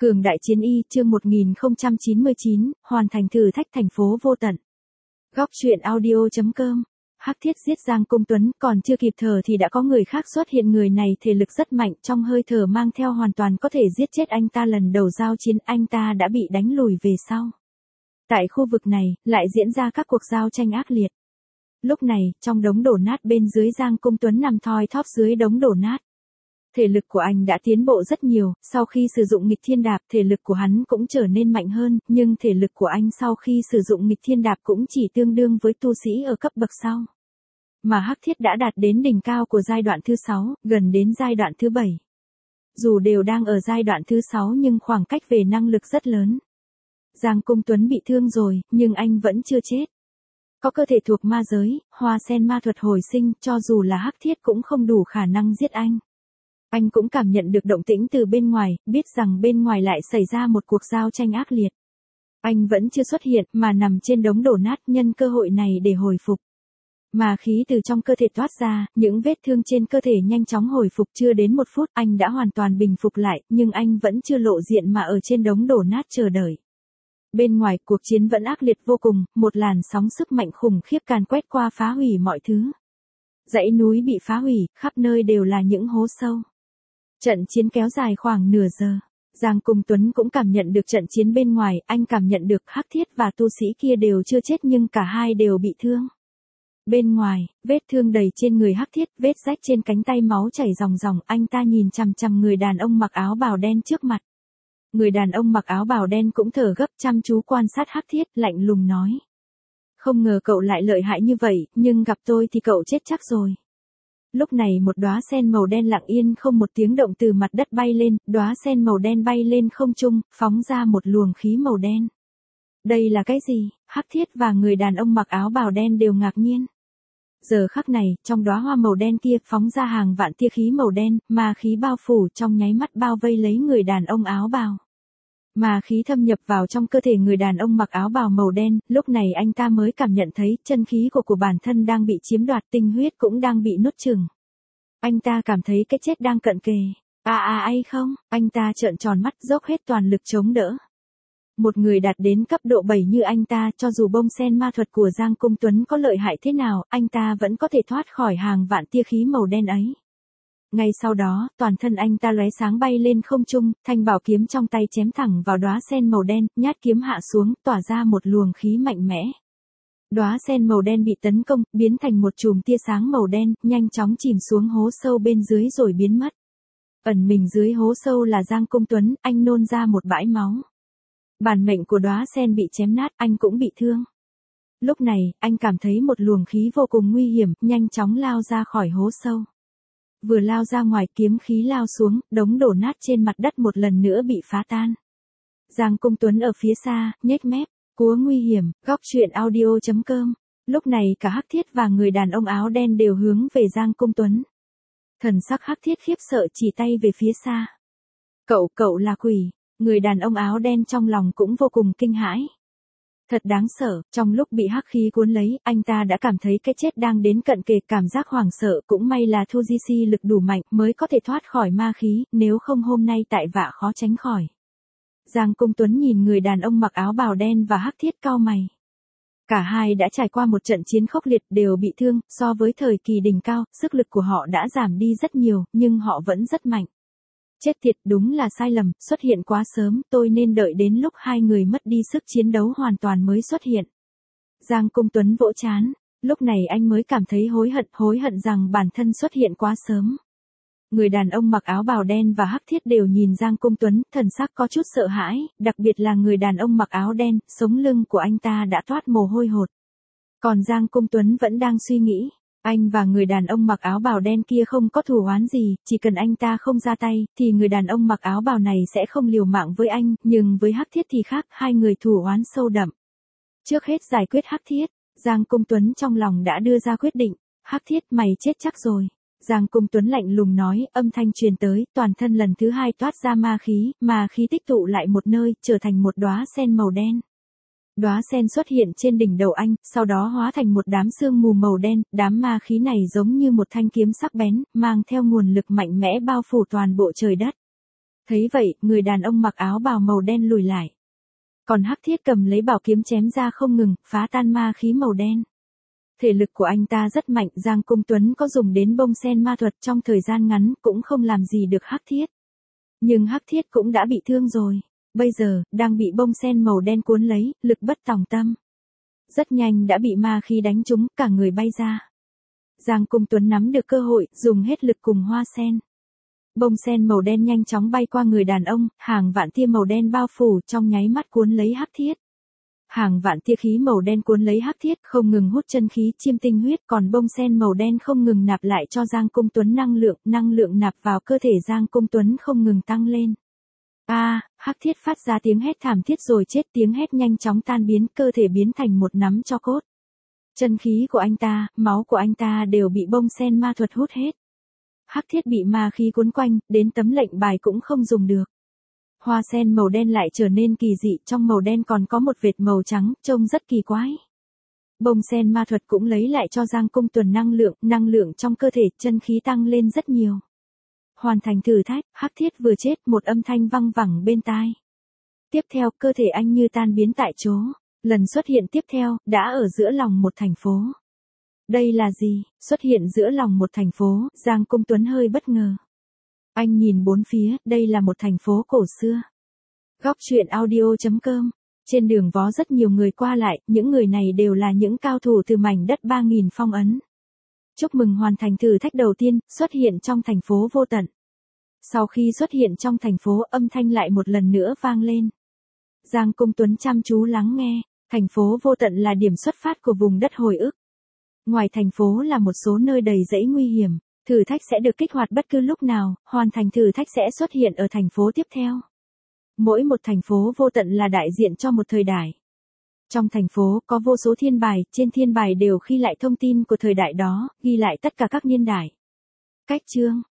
Cường đại chiến y, chương 1099, hoàn thành thử thách thành phố vô tận. Góc truyện audio.com. Hắc Thiết giết Giang Công Tuấn, còn chưa kịp thở thì đã có người khác xuất hiện. Người này thể lực rất mạnh, trong hơi thở mang theo hoàn toàn có thể giết chết anh ta. Lần đầu giao chiến anh ta đã bị đánh lùi về sau. Tại khu vực này, lại diễn ra các cuộc giao tranh ác liệt. Lúc này, trong đống đổ nát bên dưới, Giang Công Tuấn nằm thoi thóp dưới đống đổ nát. Thể lực của anh đã tiến bộ rất nhiều, sau khi sử dụng nghịch thiên đạp, thể lực của hắn cũng trở nên mạnh hơn, nhưng thể lực của anh sau khi sử dụng nghịch thiên đạp cũng chỉ tương đương với tu sĩ ở cấp bậc sau. Mà Hắc Thiết đã đạt đến đỉnh cao của giai đoạn thứ 6, gần đến giai đoạn thứ 7. Dù đều đang ở giai đoạn thứ 6 nhưng khoảng cách về năng lực rất lớn. Giang Công Tuấn bị thương rồi, nhưng anh vẫn chưa chết. Có cơ thể thuộc ma giới, hoa sen ma thuật hồi sinh, cho dù là Hắc Thiết cũng không đủ khả năng giết anh. Anh cũng cảm nhận được động tĩnh từ bên ngoài, biết rằng bên ngoài lại xảy ra một cuộc giao tranh ác liệt. Anh vẫn chưa xuất hiện, mà nằm trên đống đổ nát, nhân cơ hội này để hồi phục. Mà khí từ trong cơ thể toát ra, những vết thương trên cơ thể nhanh chóng hồi phục. Chưa đến 1 phút, anh đã hoàn toàn bình phục lại, nhưng anh vẫn chưa lộ diện mà ở trên đống đổ nát chờ đợi. Bên ngoài, cuộc chiến vẫn ác liệt vô cùng, một làn sóng sức mạnh khủng khiếp càn quét qua, phá hủy mọi thứ. Dãy núi bị phá hủy, khắp nơi đều là những hố sâu. Trận chiến kéo dài khoảng nửa giờ. Giang Công Tuấn cũng cảm nhận được trận chiến bên ngoài, anh cảm nhận được Hắc Thiết và tu sĩ kia đều chưa chết nhưng cả hai đều bị thương. Bên ngoài, vết thương đầy trên người Hắc Thiết, vết rách trên cánh tay, máu chảy ròng ròng. Anh ta nhìn chằm chằm người đàn ông mặc áo bào đen trước mặt. Người đàn ông mặc áo bào đen cũng thở gấp, chăm chú quan sát Hắc Thiết, lạnh lùng nói. Không ngờ cậu lại lợi hại như vậy, nhưng gặp tôi thì cậu chết chắc rồi. Lúc này một đóa sen màu đen lặng yên không một tiếng động từ mặt đất bay lên, đóa sen màu đen bay lên không trung, phóng ra một luồng khí màu đen. Đây là cái gì? Hắc Thiết và người đàn ông mặc áo bào đen đều ngạc nhiên. Giờ khắc này, trong đóa hoa màu đen kia phóng ra hàng vạn tia khí màu đen, mà khí bao phủ trong nháy mắt bao vây lấy người đàn ông áo bào. Mà khí thâm nhập vào trong cơ thể người đàn ông mặc áo bào màu đen, lúc này anh ta mới cảm nhận thấy chân khí của bản thân đang bị chiếm đoạt, tinh huyết cũng đang bị nuốt chửng. Anh ta cảm thấy cái chết đang cận kề. Ai không, anh ta trợn tròn mắt, dốc hết toàn lực chống đỡ. Một người đạt đến cấp độ 7 như anh ta, cho dù bông sen ma thuật của Giang Công Tuấn có lợi hại thế nào, anh ta vẫn có thể thoát khỏi hàng vạn tia khí màu đen ấy. Ngay sau đó, toàn thân anh ta lóe sáng bay lên không trung, thanh bảo kiếm trong tay chém thẳng vào đóa sen màu đen, nhát kiếm hạ xuống, tỏa ra một luồng khí mạnh mẽ. Đóa sen màu đen bị tấn công, biến thành một chùm tia sáng màu đen, nhanh chóng chìm xuống hố sâu bên dưới rồi biến mất. Ẩn mình dưới hố sâu là Giang Công Tuấn, anh nôn ra một bãi máu. Bản mệnh của đóa sen bị chém nát, anh cũng bị thương. Lúc này, anh cảm thấy một luồng khí vô cùng nguy hiểm, nhanh chóng lao ra khỏi hố sâu. Vừa lao ra ngoài, kiếm khí lao xuống, đống đổ nát trên mặt đất một lần nữa bị phá tan. Giang Công Tuấn ở phía xa, nhếch mép, cúa nguy hiểm. Góc truyện audio.com. Lúc này cả Hắc Thiết và người đàn ông áo đen đều hướng về Giang Công Tuấn. Thần sắc Hắc Thiết khiếp sợ chỉ tay về phía xa. Cậu là quỷ. Người đàn ông áo đen trong lòng cũng vô cùng kinh hãi. Thật đáng sợ, trong lúc bị hắc khí cuốn lấy, anh ta đã cảm thấy cái chết đang đến cận kề, cảm giác hoảng sợ. Cũng may là Thujisi lực đủ mạnh mới có thể thoát khỏi ma khí, nếu không hôm nay tại vạ khó tránh khỏi. Giang Công Tuấn nhìn người đàn ông mặc áo bào đen và Hắc Thiết cau mày. Cả hai đã trải qua một trận chiến khốc liệt, đều bị thương, so với thời kỳ đỉnh cao, sức lực của họ đã giảm đi rất nhiều, nhưng họ vẫn rất mạnh. Chết tiệt, đúng là sai lầm, xuất hiện quá sớm, tôi nên đợi đến lúc hai người mất đi sức chiến đấu hoàn toàn mới xuất hiện. Giang Công Tuấn vỗ trán, lúc này anh mới cảm thấy hối hận rằng bản thân xuất hiện quá sớm. Người đàn ông mặc áo bào đen và Hắc Thiết đều nhìn Giang Công Tuấn, thần sắc có chút sợ hãi, đặc biệt là người đàn ông mặc áo đen, sống lưng của anh ta đã toát mồ hôi hột. Còn Giang Công Tuấn vẫn đang suy nghĩ. Anh và người đàn ông mặc áo bào đen kia không có thù oán gì, chỉ cần anh ta không ra tay, thì người đàn ông mặc áo bào này sẽ không liều mạng với anh, nhưng với Hắc Thiết thì khác, hai người thù oán sâu đậm. Trước hết giải quyết Hắc Thiết, Giang Công Tuấn trong lòng đã đưa ra quyết định, Hắc Thiết mày chết chắc rồi. Giang Công Tuấn lạnh lùng nói, âm thanh truyền tới, toàn thân lần thứ hai toát ra ma khí tích tụ lại một nơi, trở thành một đóa sen màu đen. Đóa sen xuất hiện trên đỉnh đầu anh, sau đó hóa thành một đám sương mù màu đen, đám ma khí này giống như một thanh kiếm sắc bén, mang theo nguồn lực mạnh mẽ bao phủ toàn bộ trời đất. Thấy vậy, người đàn ông mặc áo bào màu đen lùi lại. Còn Hắc Thiết cầm lấy bảo kiếm chém ra không ngừng, phá tan ma khí màu đen. Thể lực của anh ta rất mạnh, Giang Cung Tuấn có dùng đến bông sen ma thuật trong thời gian ngắn cũng không làm gì được Hắc Thiết. Nhưng Hắc Thiết cũng đã bị thương rồi. Bây giờ, đang bị bông sen màu đen cuốn lấy, lực bất tòng tâm. Rất nhanh đã bị ma khí đánh trúng, cả người bay ra. Giang Cung Tuấn nắm được cơ hội, dùng hết lực cùng hoa sen. Bông sen màu đen nhanh chóng bay qua người đàn ông, hàng vạn tia màu đen bao phủ trong nháy mắt cuốn lấy Hắc Thiết. Hàng vạn tia khí màu đen cuốn lấy Hắc Thiết không ngừng hút chân khí chiêm tinh huyết, còn bông sen màu đen không ngừng nạp lại cho Giang Cung Tuấn năng lượng nạp vào cơ thể Giang Cung Tuấn không ngừng tăng lên. Hắc Thiết phát ra tiếng hét thảm thiết rồi chết, tiếng hét nhanh chóng tan biến, cơ thể biến thành một nắm tro cốt. Chân khí của anh ta, máu của anh ta đều bị bông sen ma thuật hút hết. Hắc Thiết bị ma khí cuốn quanh, đến tấm lệnh bài cũng không dùng được. Hoa sen màu đen lại trở nên kỳ dị, trong màu đen còn có một vệt màu trắng, trông rất kỳ quái. Bông sen ma thuật cũng lấy lại cho Giang Cung Tuấn năng lượng trong cơ thể, chân khí tăng lên rất nhiều. Hoàn thành thử thách, Hắc Thiết vừa chết, một âm thanh văng vẳng bên tai. Tiếp theo, cơ thể anh như tan biến tại chỗ. Lần xuất hiện tiếp theo, đã ở giữa lòng một thành phố. Đây là gì? Xuất hiện giữa lòng một thành phố, Giang Cung Tuấn hơi bất ngờ. Anh nhìn bốn phía, đây là một thành phố cổ xưa. Góc truyện audio.com. Trên đường vó rất nhiều người qua lại, những người này đều là những cao thủ từ mảnh đất 3.000 phong ấn. Chúc mừng hoàn thành thử thách đầu tiên, xuất hiện trong thành phố vô tận. Sau khi xuất hiện trong thành phố, âm thanh lại một lần nữa vang lên. Giang Cung Tuấn chăm chú lắng nghe, thành phố vô tận là điểm xuất phát của vùng đất hồi ức. Ngoài thành phố là một số nơi đầy rẫy nguy hiểm, thử thách sẽ được kích hoạt bất cứ lúc nào, hoàn thành thử thách sẽ xuất hiện ở thành phố tiếp theo. Mỗi một thành phố vô tận là đại diện cho một thời đại. Trong thành phố có vô số thiên bài, trên thiên bài đều ghi lại thông tin của thời đại đó, ghi lại tất cả các niên đại. Cách chương